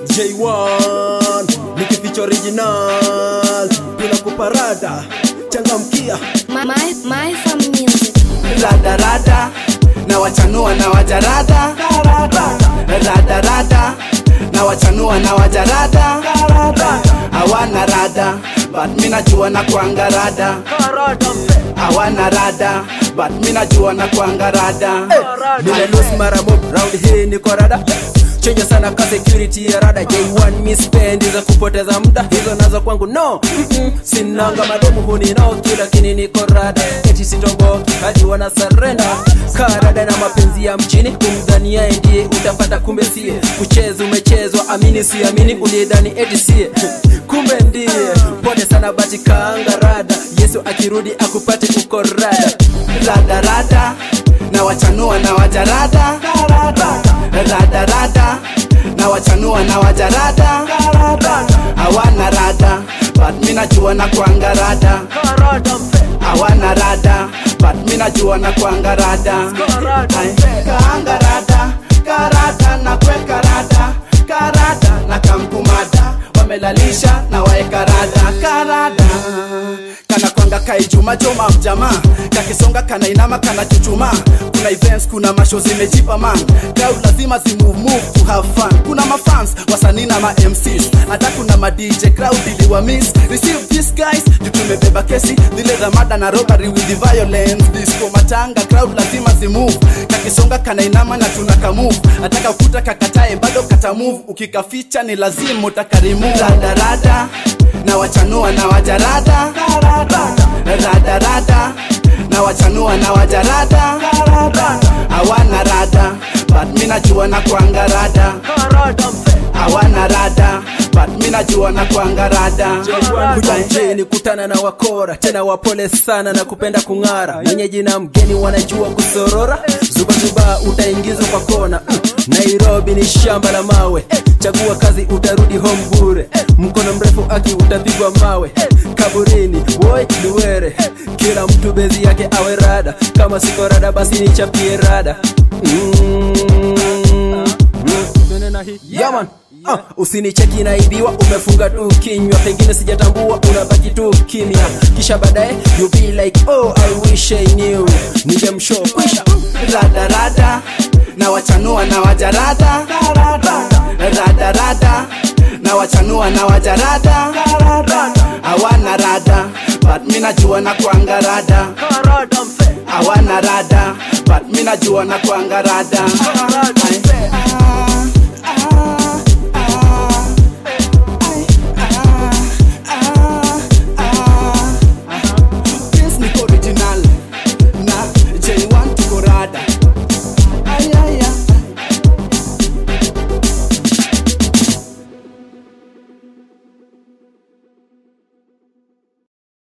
J1 nikificha original bila kuparada changamkia my fam music rada rada na wachanua na wajarada rada rada na wachanua na wajarada hawana rada but mina jua na kuanga rada hawana rada but mina jua na kuanga rada nile lose mara mob round hii niko rada chenye sana ka security ya rada J1 mispendi za kupoteza muda hizo nazo kwangu no sinanga madomu huni no kila kini niko rada eti sitomboki hadi wana surrender karada na mapenzi ya mchini kumdhania ndiye utapata kumbe sie kucheza umechezwa amini si amini ulidhani eti sie kumbe ndiye pole sana bati kaanga rada Yesu akirudi akupate uko rada rada rada na wachanua na wajarada rada rada na wachanua na wajarada hawana rada but mina jua na kuanga rada hawana rada but mina jua na kuanga rada kaanga rada karada na kweka rada karada na kamkumada wamelalisha na waeka rada karada kana kwanga kaijuma joma mjama kakisonga kana inama kana chuchuma kuna events kuna mashow zimejipa man crowd lazima move to have fun kuna mafans wasanii na ma MCs hata kuna ma DJ crowd iliwa miss receive these guys tumebeba kesi zile za mada na robbery with the violence disco matanga crowd lazima move kakisonga kana inama na tunaka move ataka ukuta kakatae bado kata move ukikaficha ni lazima utakarimu rada rada na wachanua na wajarada rada rada na wachanua na wajarada hawana rada but mina jua na kuanga rada hawana rada but mina jua na kuanga rada Kujeni kutana na wakora tena wapole sana na kupenda kungara mwenyeji na mgeni wanajua kusorora zuba utaingizwa kwa kona Nairobi ni shamba la mawe chagua kazi utarudi home bure mkono mrefu aki utapigwa mawe kaburini boy luwere kila mtu bezi yake awe rada kama siko rada basi ni chapie rada Yaman usinicheki naibiwa umefunga tu kinywa pengine sijatambua unabaki tu kimya kisha baadaye you be like oh I wish I knew ningemshow kwisha rada rada na wachanua na wajarada rada rada na wachanua na wajarada hawana rada but mina jua na kuanga rada hawana rada but mina jua na kuanga rada